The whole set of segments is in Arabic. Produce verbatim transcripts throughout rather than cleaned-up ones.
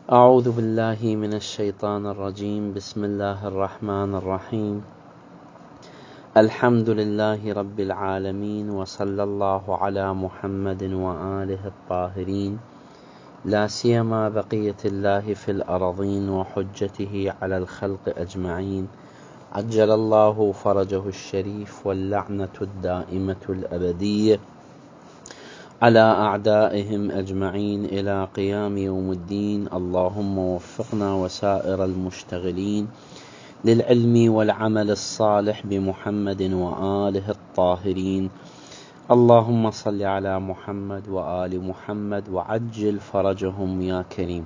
أعوذ بالله من الشيطان الرجيم. بسم الله الرحمن الرحيم. الحمد لله رب العالمين، وصلى الله على محمد وآله الطاهرين، لا سيما بقية الله في الأرضين وحجته على الخلق أجمعين، عجل الله فرجه الشريف، واللعنة الدائمة الأبدية على أعدائهم أجمعين إلى قيام يوم الدين. اللهم وفقنا وسائر المشتغلين للعلم والعمل الصالح بمحمد وآله الطاهرين. اللهم صل على محمد وآل محمد وعجل فرجهم يا كريم.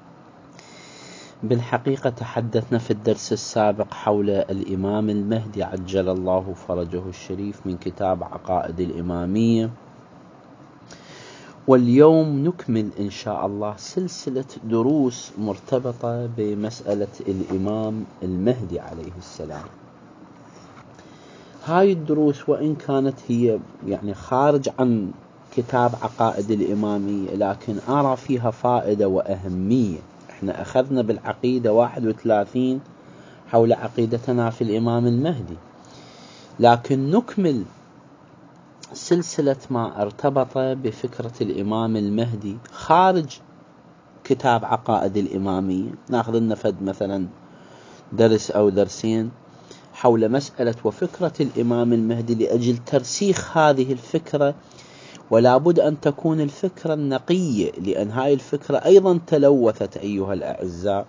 بالحقيقة تحدثنا في الدرس السابق حول الإمام المهدي عجل الله فرجه الشريف من كتاب عقائد الإمامية، واليوم نكمل إن شاء الله سلسلة دروس مرتبطة بمسألة الإمام المهدي عليه السلام. هاي الدروس وإن كانت هي يعني خارج عن كتاب عقائد الإمامية، لكن أرى فيها فائدة وأهمية. احنا أخذنا بالعقيدة واحد وثلاثين حول عقيدتنا في الإمام المهدي، لكن نكمل سلسلة ما ارتبط بفكرة الإمام المهدي خارج كتاب عقائد الإمامية. ناخذ النفد مثلا درس أو درسين حول مسألة وفكرة الإمام المهدي لأجل ترسيخ هذه الفكرة، ولا بد أن تكون الفكرة النقية، لأن هاي الفكرة أيضا تلوثت أيها الأعزاء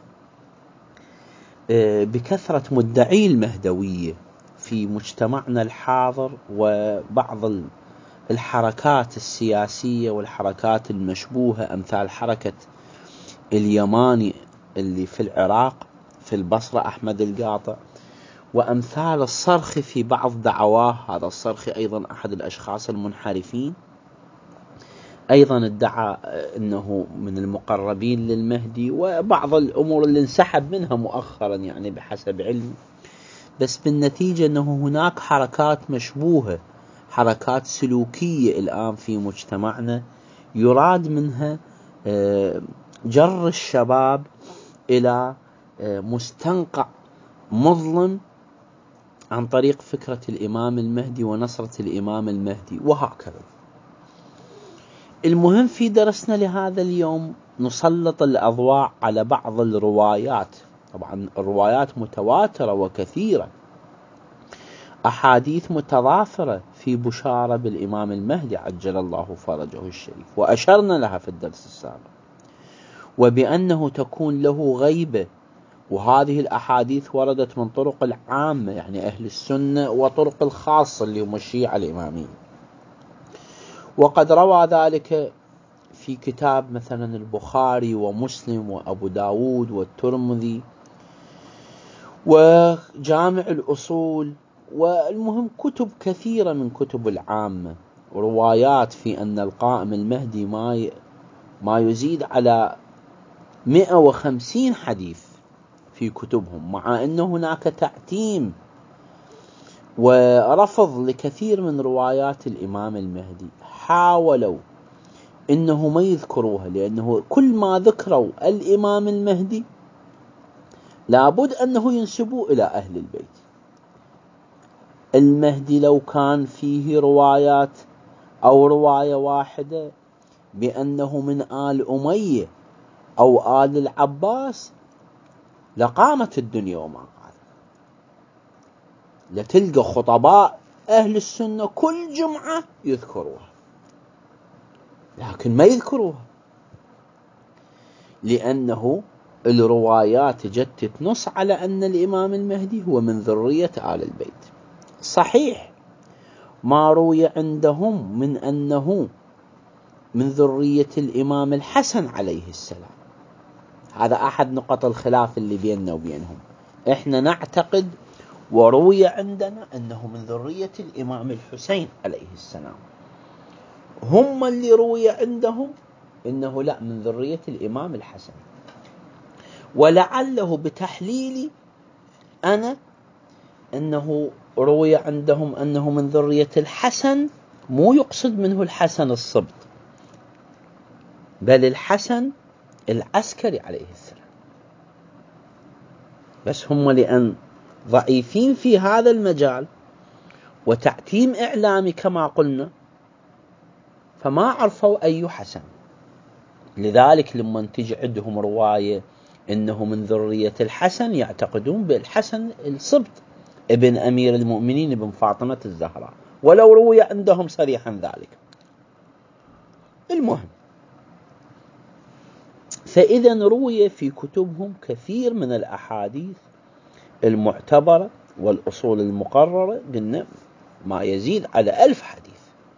بكثرة مدعي المهدوية في مجتمعنا الحاضر، وبعض الحركات السياسية والحركات المشبوهة أمثال حركة اليماني اللي في العراق في البصرة أحمد القاطع، وأمثال الصرخ في بعض دعواه. هذا الصرخ أيضا أحد الأشخاص المنحرفين، أيضا ادعى أنه من المقربين للمهدي، وبعض الأمور اللي انسحب منها مؤخرا يعني بحسب علمي. بس بالنتيجة أنه هناك حركات مشبوهة، حركات سلوكية الآن في مجتمعنا يراد منها جر الشباب إلى مستنقع مظلم عن طريق فكرة الإمام المهدي ونصرة الإمام المهدي وهكذا. المهم في درسنا لهذا اليوم نسلط الأضواء على بعض الروايات. طبعا الروايات متواترة وكثيرة، أحاديث متضافرة في بشارة بالإمام المهدي عجل الله فرجه الشريف، وأشرنا لها في الدرس السابق، وبأنه تكون له غيبة. وهذه الأحاديث وردت من طرق العامة يعني أهل السنة، وطرق الخاصة اللي هم الشيعة الإمامية. وقد روى ذلك في كتاب مثلا البخاري ومسلم وأبو داود والترمذي وجامع الأصول، والمهم كتب كثيرة من كتب العامة، روايات في أن القائم المهدي ما ما يزيد على مئة وخمسين حديث في كتبهم، مع أن هناك تعتيم ورفض لكثير من روايات الإمام المهدي. حاولوا إنه ما يذكروها، لأنه كل ما ذكروا الإمام المهدي لابد أنه ينسبوا إلى أهل البيت. المهدي لو كان فيه روايات أو رواية واحدة بأنه من آل أمية أو آل العباس لقامت الدنيا وما قال. لتلقى خطباء أهل السنة كل جمعة يذكروها، لكن ما يذكروها لأنه الروايات جت تنص على أن الإمام المهدي هو من ذرية آل البيت. صحيح ما روي عندهم من أنه من ذرية الإمام الحسن عليه السلام، هذا أحد نقط الخلاف اللي بيننا وبينهم. إحنا نعتقد وروي عندنا أنه من ذرية الإمام الحسين عليه السلام، هم اللي روي عندهم أنه لا من ذرية الإمام الحسن. ولعله بتحليلي أنا أنه روي عندهم أنه من ذرية الحسن، مو يقصد منه الحسن الصبت، بل الحسن العسكري عليه السلام، بس هم لأن ضعيفين في هذا المجال وتعتيم إعلامي كما قلنا فما عرفوا أي حسن. لذلك لما تجي عندهم رواية إنه من ذرية الحسن يعتقدون بالحسن الصبت ابن أمير المؤمنين ابن فاطمة الزهراء، ولو روي عندهم صريحا ذلك. المهم، فإذا روي في كتبهم كثير من الأحاديث المعتبرة والأصول المقررة، قلنا ما يزيد على ألف حديث.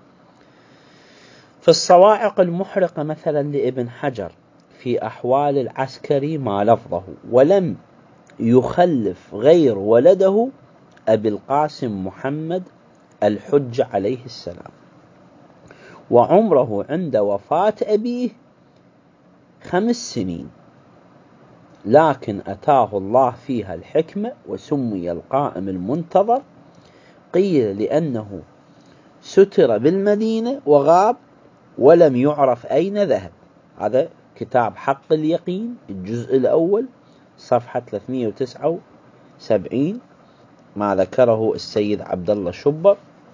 في الصواعق المحرقة مثلا لابن حجر في أحوال العسكري ما لفظه ولم يخلف غير ولده أبي القاسم محمد الحج عليه السلام، وعمره عند وفاة أبيه خمس سنين، لكن أتاه الله فيها الحكمة وسمي القائم المنتظر، قيل لأنه ستر بالمدينة وغاب ولم يعرف أين ذهب. هذا كتاب حق اليقين الجزء الأول صفحة ثلاثمئة وتسعة وسبعين، ما ذكره السيد عبد الله شبر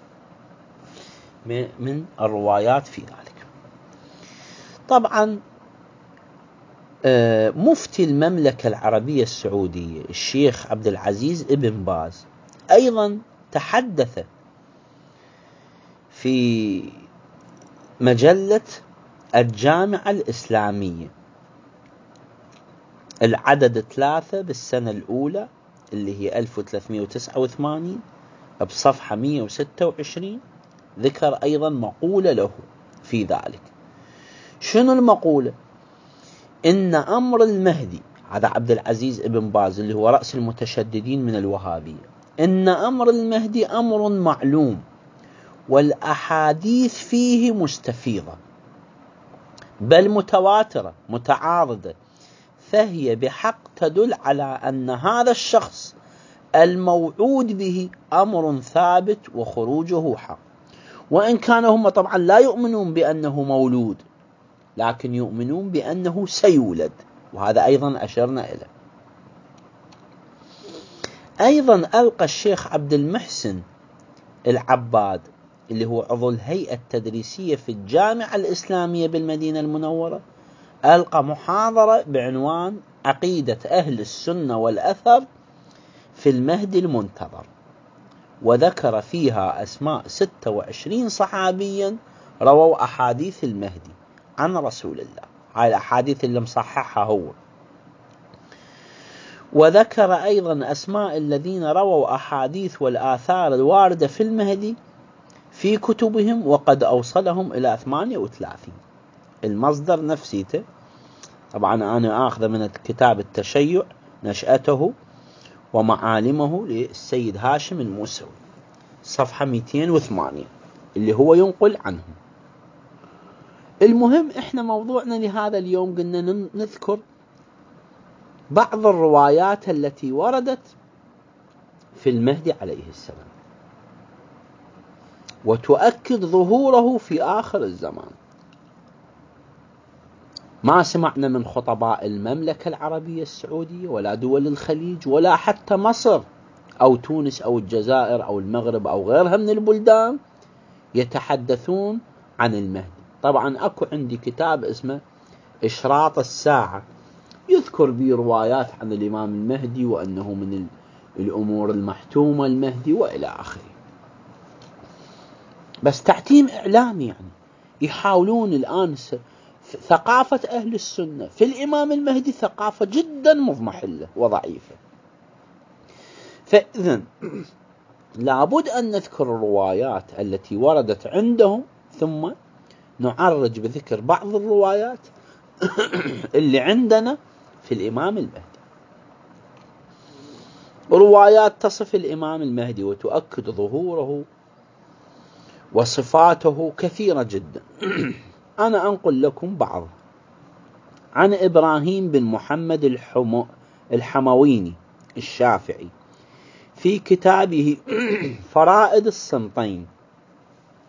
من الروايات في ذلك. طبعا مفتي المملكة العربية السعودية الشيخ عبد العزيز ابن باز أيضا تحدث في مجلة الجامعة الإسلامية العدد ثلاثة بالسنة الأولى اللي هي ألف وثلاثمئة وتسعة وثمانين بصفحة مئة وستة وعشرين، ذكر أيضا مقولة له في ذلك. شنو المقولة؟ إن أمر المهدي، هذا عبد العزيز ابن باز اللي هو رأس المتشددين من الوهابية، إن أمر المهدي أمر معلوم والأحاديث فيه مستفيضة بل متواترة متعارضة، فهي بحق تدل على أن هذا الشخص الموعود به أمر ثابت وخروجه حق، وإن كانوا هم طبعا لا يؤمنون بأنه مولود، لكن يؤمنون بأنه سيولد، وهذا أيضا أشرنا إليه. أيضا ألقى الشيخ عبد المحسن العباد اللي هو عضو الهيئة التدريسية في الجامعة الإسلامية بالمدينة المنورة، ألقى محاضرة بعنوان عقيدة أهل السنة والأثر في المهدي المنتظر، وذكر فيها أسماء ستة وعشرين صحابيا رووا أحاديث المهدي عن رسول الله، هاي الأحاديث اللي مصححها هو، وذكر أيضا أسماء الذين رووا أحاديث والآثار الواردة في المهدي في كتبهم، وقد أوصلهم إلى ثمانية وثلاثين. المصدر نفسيته طبعا أنا آخذ من كتاب التشيع نشأته ومعالمه للسيد هاشم الموسوي صفحة مئتين وثمانية اللي هو ينقل عنهم. المهم إحنا موضوعنا لهذا اليوم قلنا نذكر بعض الروايات التي وردت في المهدي عليه السلام وتؤكد ظهوره في آخر الزمان. ما سمعنا من خطباء المملكة العربية السعودية ولا دول الخليج ولا حتى مصر أو تونس أو الجزائر أو المغرب أو غيرها من البلدان يتحدثون عن المهدي. طبعا أكو عندي كتاب اسمه إشراط الساعة يذكر به روايات عن الإمام المهدي وأنه من الأمور المحتومة المهدي وإلى آخره، بس تعتيم إعلامي، يعني يحاولون الآن ثقافة أهل السنة في الإمام المهدي ثقافة جدا مضمحلة وضعيفة. فإذن لابد أن نذكر الروايات التي وردت عندهم ثم نعرج بذكر بعض الروايات اللي عندنا في الإمام المهدي. روايات تصف الإمام المهدي وتؤكد ظهوره وصفاته كثيرة جدا. أنا أنقل لكم بعض. عن إبراهيم بن محمد الحمو الحمويني الشافعي في كتابه فرائد الصمتين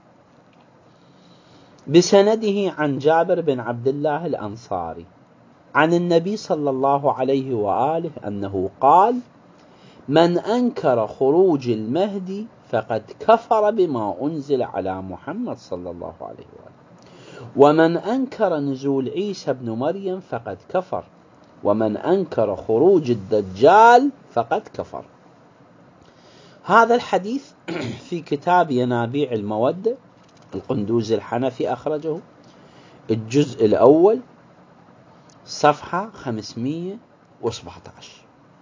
بسنده عن جابر بن عبد الله الأنصاري عن النبي صلى الله عليه وآله أنه قال: من أنكر خروج المهدي فقد كفر بما أنزل على محمد صلى الله عليه وآله، ومن أنكر نزول عيسى بن مريم فقد كفر، ومن أنكر خروج الدجال فقد كفر. هذا الحديث في كتاب ينابيع المودة، القندوزي الحنفي أخرجه، الجزء الأول صفحة خمسمائة وسبعة عشر.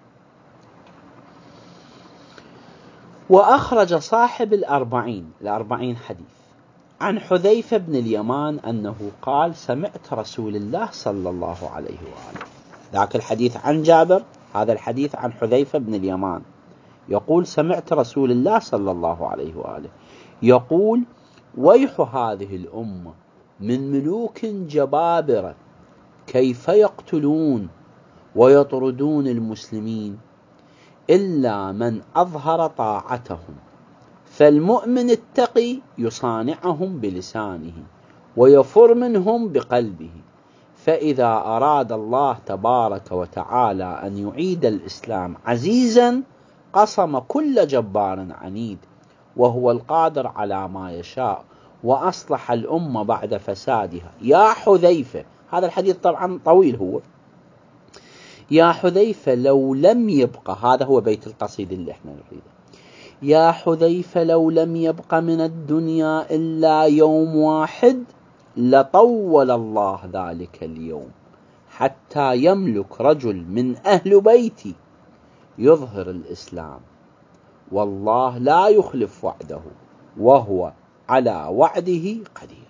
وأخرج صاحب الأربعين الأربعين حديث عن حذيفة بن اليمان أنه قال: سمعت رسول الله صلى الله عليه وآله. ذاك الحديث عن جابر، هذا الحديث عن حذيفة بن اليمان يقول: سمعت رسول الله صلى الله عليه وآله يقول: ويح هذه الأمة من ملوك جبابرة كيف يقتلون ويطردون المسلمين إلا من أظهر طاعتهم، فالمؤمن التقي يصانعهم بلسانه ويفر منهم بقلبه، فإذا أراد الله تبارك وتعالى أن يعيد الإسلام عزيزا قصم كل جبار عنيد، وهو القادر على ما يشاء، وأصلح الأمة بعد فسادها. يا حذيفة، هذا الحديث طبعا طويل هو، يا حذيفة لو لم يبقى، هذا هو بيت القصيد اللي احنا نريده، يا حذيفة لو لم يبق من الدنيا إلا يوم واحد لطول الله ذلك اليوم حتى يملك رجل من أهل بيتي يظهر الإسلام، والله لا يخلف وعده وهو على وعده قدير.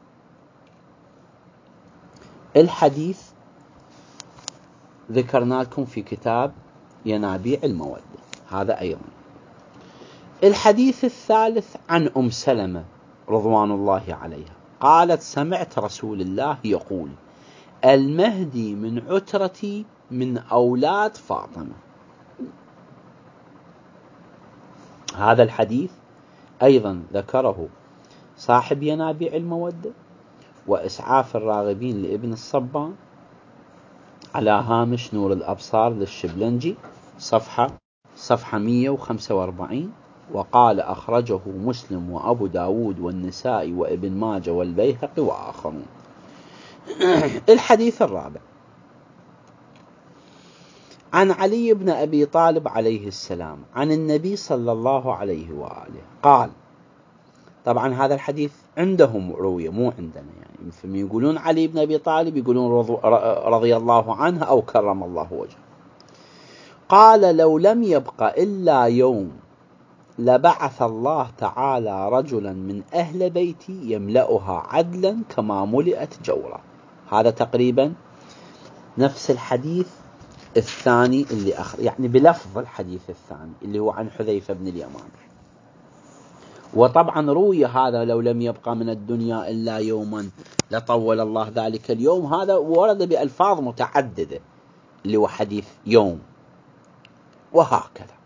الحديث ذكرنا لكم في كتاب ينابيع المودة، هذا أيضا. الحديث الثالث عن أم سلمة رضوان الله عليها قالت: سمعت رسول الله يقول: المهدي من عترتي من أولاد فاطمة. هذا الحديث أيضا ذكره صاحب ينابيع المودة وإسعاف الراغبين لابن الصبان على هامش نور الأبصار للشبلنجي صفحة صفحة مئة وخمسة وأربعين، وقال: أخرجه مسلم وأبو داود والنسائي وابن ماجه والبيهقي وآخرون. الحديث الرابع عن علي بن أبي طالب عليه السلام عن النبي صلى الله عليه وآله قال، طبعا هذا الحديث عندهم روية مو عندنا، يعني مثل يقولون علي بن أبي طالب يقولون رضي الله عنه أو كرم الله وجهه. قال: لو لم يبق إلا يوم لبعث الله تعالى رجلا من أهل بيتي يملأها عدلا كما ملئت جورا. هذا تقريبا نفس الحديث الثاني اللي أخر، يعني بلفظ الحديث الثاني اللي هو عن حذيفة بن اليمان. وطبعا روي هذا: لو لم يبقى من الدنيا إلا يوما لطول الله ذلك اليوم، هذا ورد بألفاظ متعددة اللي هو حديث يوم، وهكذا.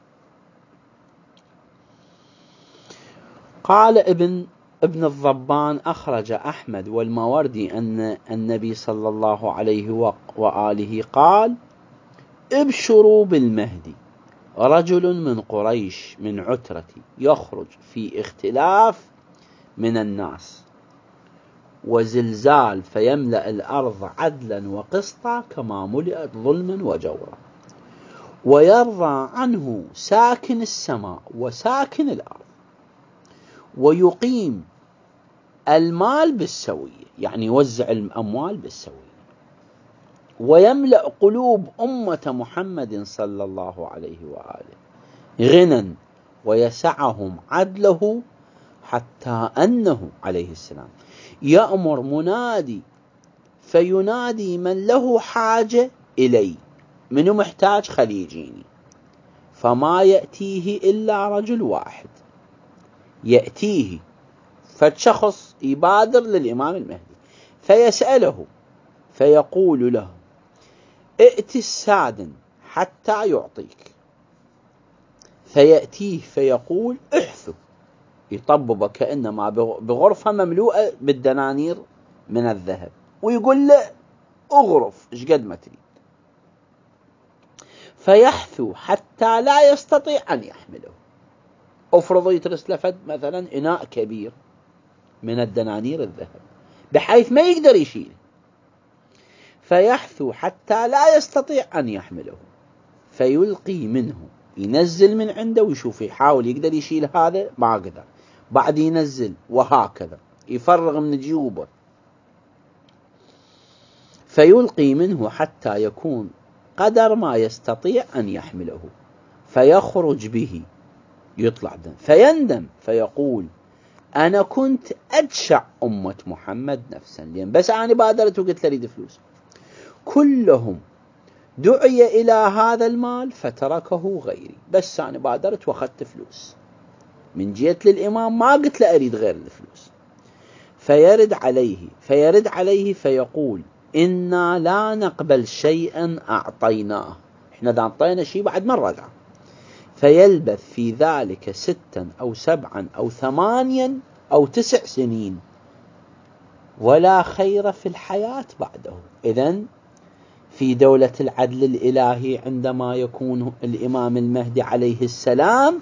قال ابن ابن الضبان: أخرج أحمد والماوردي أن النبي صلى الله عليه وآله قال: ابشروا بالمهدي، رجل من قريش من عترتي يخرج في اختلاف من الناس وزلزال فيملأ الأرض عدلا وقسطا كما ملئت ظلما وجورا، ويرضى عنه ساكن السماء وساكن الأرض، ويقيم المال بالسوية، يعني يوزع الأموال بالسوية، ويملأ قلوب أمة محمد صلى الله عليه وآله غنى ويسعهم عدله، حتى أنه عليه السلام يأمر منادي فينادي من له حاجة إلي، من محتاج خليجيني، فما يأتيه إلا رجل واحد، يأتيه فالشخص يبادر للإمام المهدي فيسأله فيقول له: ائت السادن حتى يعطيك، فيأتيه فيقول: احثو، يطبب كأنما بغرفة مملوءة بالدنانير من الذهب، ويقول له: اغرف ايش قد ما تريد. فيحثو حتى لا يستطيع أن يحمله. افرض يترس لفد مثلا إناء كبير من الدنانير الذهب بحيث ما يقدر يشيله، فيحثو حتى لا يستطيع أن يحمله، فيلقي منه، ينزل من عنده ويشوف، يحاول يقدر يشيل هذا ما قدر، بعد ينزل، وهكذا يفرغ من جيوبه، فيلقي منه حتى يكون قدر ما يستطيع أن يحمله، فيخرج به، يطلع دم، فيندم فيقول أنا كنت أجشع أمة محمد نفسا، لأن بس أنا بادرت وقلت لريد فلوس، كلهم دعي إلى هذا المال فتركه غيري، بس أنا بادرت وأخذت فلوس، من جيت للإمام ما قلت له أريد غير الفلوس. فيرد عليه فيرد عليه فيقول إنا لا نقبل شيئا أعطيناه، إحنا إذا أعطينا شيء بعد ما نرجع. فيلبث في ذلك ستا أو سبعا أو ثمانيا أو تسع سنين ولا خير في الحياة بعده. إذن في دولة العدل الإلهي عندما يكون الإمام المهدي عليه السلام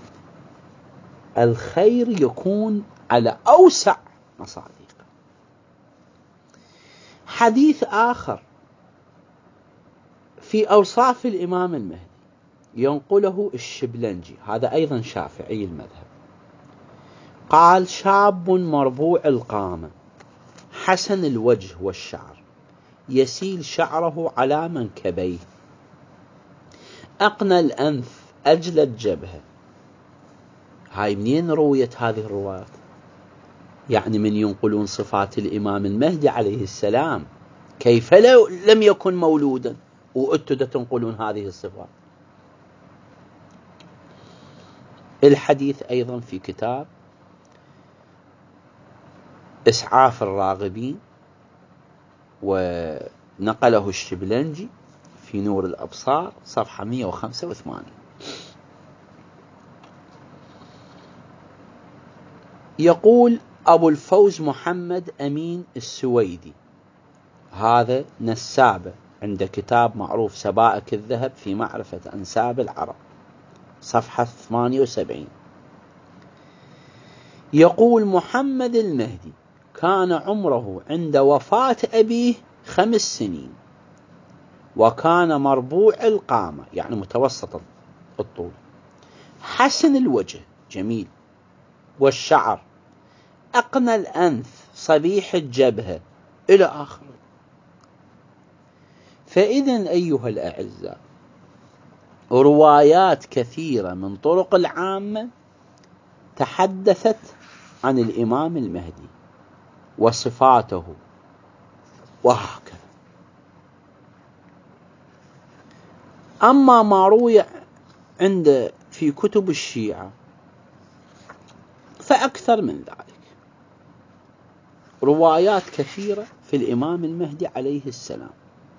الخير يكون على أوسع مصادق. حديث آخر في أوصاف الإمام المهدي ينقله الشبلنجي، هذا أيضا شافعي المذهب، قال شاب مربوع القامة حسن الوجه والشعر يسيل شعره على منكبيه، أقنى الأنف أجل الجبهة. هاي منين رويت هذه الروايات؟ يعني من ينقلون صفات الإمام المهدي عليه السلام، كيف لو لم يكن مولودا وأنتم تنقلون هذه الصفات؟ الحديث أيضا في كتاب إسعاف الراغبين، ونقله الشبلنجي في نور الأبصار صفحة مئة وخمسة وثمانين. يقول أبو الفوز محمد أمين السويدي، هذا نسابة عند كتاب معروف سبائك الذهب في معرفة أنساب العرب صفحة ثمانية وسبعين، يقول محمد المهدي كان عمره عند وفاة أبيه خمس سنين، وكان مربوع القامة يعني متوسط الطول، حسن الوجه جميل، والشعر، أقنى الأنف، صبيح الجبهة، إلى آخره. فإذن أيها الأعزاء روايات كثيرة من طرق العامة تحدثت عن الإمام المهدي وصفاته وهكذا. أما ما روي عند في كتب الشيعة فأكثر من ذلك، روايات كثيرة في الإمام المهدي عليه السلام.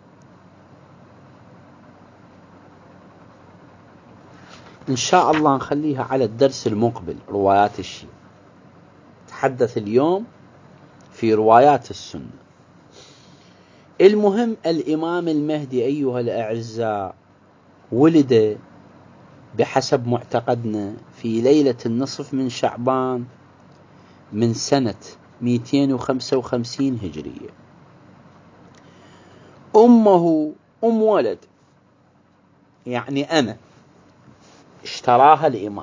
إن شاء الله نخليها على الدرس المقبل روايات الشيعة، تحدث اليوم في روايات السنة. المهم الإمام المهدي أيها الأعزاء ولد بحسب معتقدنا في ليلة النصف من شعبان من سنة مئتين وخمسة وخمسين هجرية. أمه أم ولد، يعني أنا اشتراها الإمام.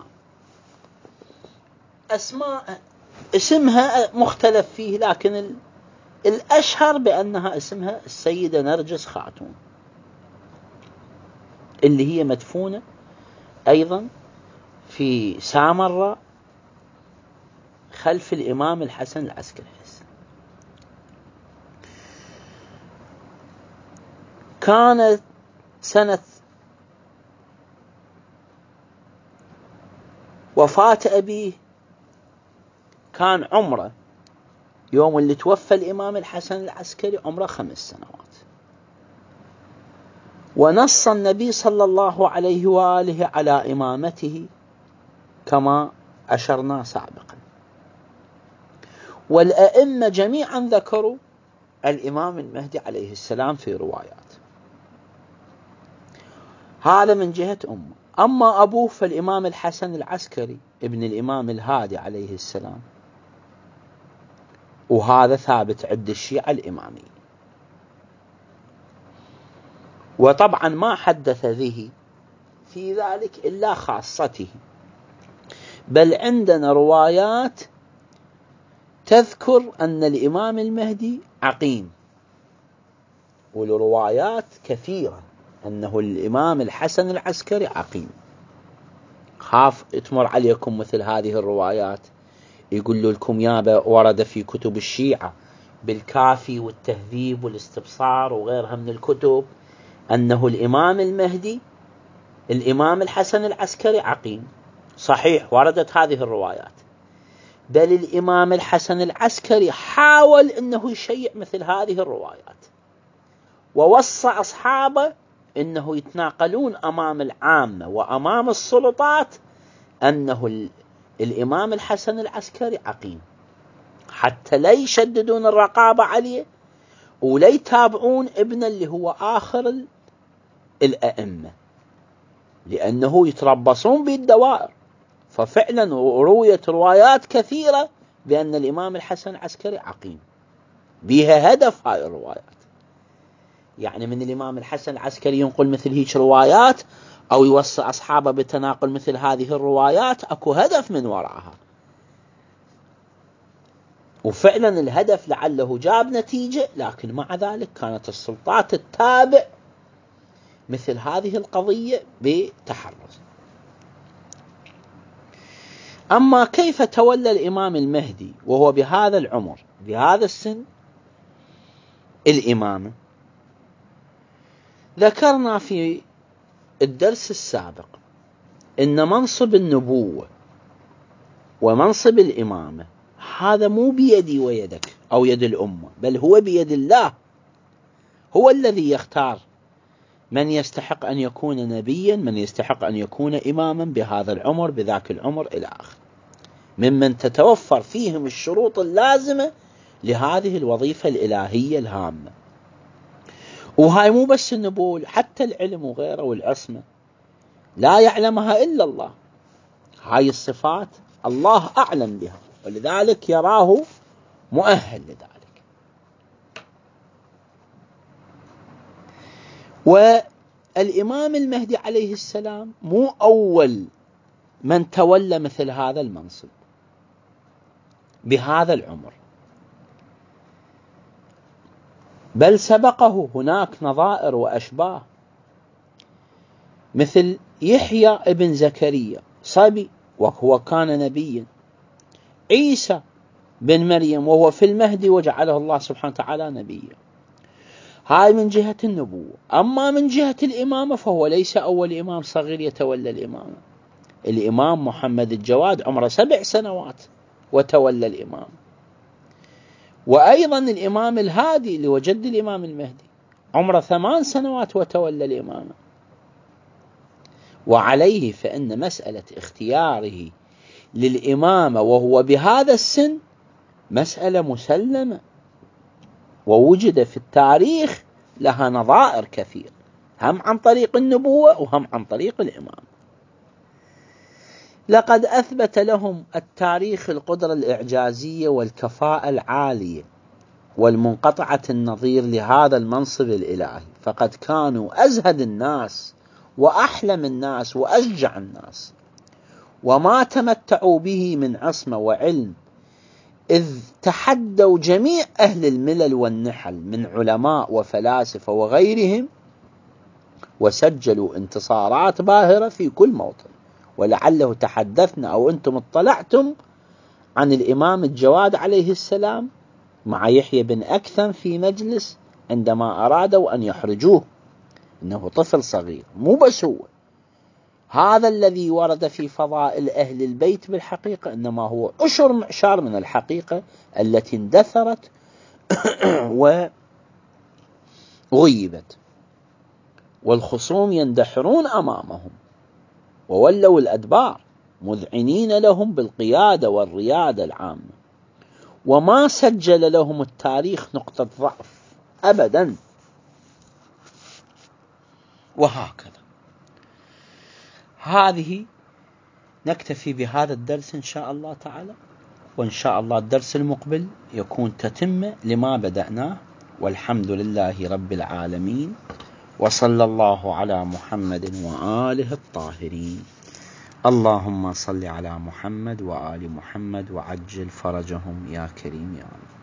أسماء اسمها مختلف فيه، لكن الأشهر بأنها اسمها السيدة نرجس خاتون، اللي هي مدفونة أيضا في سامراء خلف الإمام الحسن العسكري. كانت سنة وفاة أبيه كان عمره يوم اللي توفى الإمام الحسن العسكري عمره خمس سنوات، ونص النبي صلى الله عليه وآله على إمامته كما أشرنا سابقا. والأئمة جميعا ذكروا الإمام المهدي عليه السلام في روايات. هذا من جهة أمه. أما أبوه فالإمام الحسن العسكري ابن الإمام الهادي عليه السلام، وهذا ثابت عند الشيعة الإمامي. وطبعا ما حدث به في ذلك إلا خاصته، بل عندنا روايات تذكر أن الإمام المهدي عقيم، والروايات كثيرة أنه الإمام الحسن العسكري عقيم. خاف تمر عليكم مثل هذه الروايات، يقول لكم يابا ورد في كتب الشيعة بالكافي والتهذيب والاستبصار وغيرها من الكتب أنه الإمام المهدي الإمام الحسن العسكري عقيم. صحيح وردت هذه الروايات، بل الإمام الحسن العسكري حاول أنه يشيع مثل هذه الروايات، ووصى أصحابه أنه يتناقلون أمام العامة وأمام السلطات أنه الإمام الحسن العسكري عقيم، حتى لا يشددون الرقابة عليه ولا يتابعون ابن اللي هو آخر الأئمة، لأنه يتربصون بالدوائر. ففعلا رويت روايات كثيرة بأن الإمام الحسن العسكري عقيم، بها هدف هاي الروايات. يعني من الإمام الحسن العسكري ينقل مثل هيك روايات أو يوصي أصحابه بتناقل مثل هذه الروايات، أكو هدف من وراءها، وفعلا الهدف لعله جاب نتيجة، لكن مع ذلك كانت السلطات تتابع مثل هذه القضية بتحرز. أما كيف تولى الإمام المهدي وهو بهذا العمر بهذا السن الإمامة؟ ذكرنا في الدرس السابق إن منصب النبوة ومنصب الإمامة هذا مو بيدي ويدك أو يد الأمة، بل هو بيد الله. هو الذي يختار من يستحق أن يكون نبيا، من يستحق أن يكون إماما بهذا العمر بذاك العمر إلى آخره، ممن تتوفر فيهم الشروط اللازمة لهذه الوظيفة الإلهية الهامة. وهاي مو بس النبوة، حتى العلم وغيره والعصمة لا يعلمها إلا الله. هاي الصفات الله أعلم بها، ولذلك يراه مؤهل لذلك. والإمام المهدي عليه السلام مو أول من تولى مثل هذا المنصب بهذا العمر، بل سبقه هناك نظائر وأشباه، مثل يحيى ابن زكريا صبي وهو كان نبيا، عيسى بن مريم وهو في المهدي وجعله الله سبحانه وتعالى نبيا. هاي من جهة النبوة. أما من جهة الإمامة فهو ليس أول إمام صغير يتولى الإمامة. الإمام محمد الجواد عمره سبع سنوات وتولى الإمام، وأيضا الإمام الهادي اللي وجد الإمام المهدي عمره ثمان سنوات وتولى الإمامة. وعليه فإن مسألة اختياره للإمامة وهو بهذا السن مسألة مسلمة، ووجد في التاريخ لها نظائر كثير، هم عن طريق النبوة وهم عن طريق الإمامة. لقد أثبت لهم التاريخ القدرة الإعجازية والكفاءة العالية والمنقطعة النظير لهذا المنصب الإلهي، فقد كانوا أزهد الناس وأحلم الناس وأشجع الناس، وما تمتعوا به من عصمة وعلم، إذ تحدوا جميع أهل الملل والنحل من علماء وفلاسفة وغيرهم، وسجلوا انتصارات باهرة في كل موطن. ولعله تحدثنا أو أنتم اطلعتم عن الإمام الجواد عليه السلام مع يحيى بن أكثم في مجلس عندما أرادوا أن يحرجوه، إنه طفل صغير. مو بس هو هذا الذي ورد في فضائل أهل البيت بالحقيقة، إنما هو أشر معشار من الحقيقة التي اندثرت وغيبت، والخصوم يندحرون أمامهم وولوا الأدبار مذعنين لهم بالقيادة والريادة العامة، وما سجل لهم التاريخ نقطة ضعف أبدا. وهكذا. هذه نكتفي بهذا الدرس إن شاء الله تعالى، وإن شاء الله الدرس المقبل يكون تتمة لما بدأناه، والحمد لله رب العالمين، وصلى الله على محمد وآله الطاهرين. اللهم صل على محمد وآل محمد وعجل فرجهم يا كريم يا الله.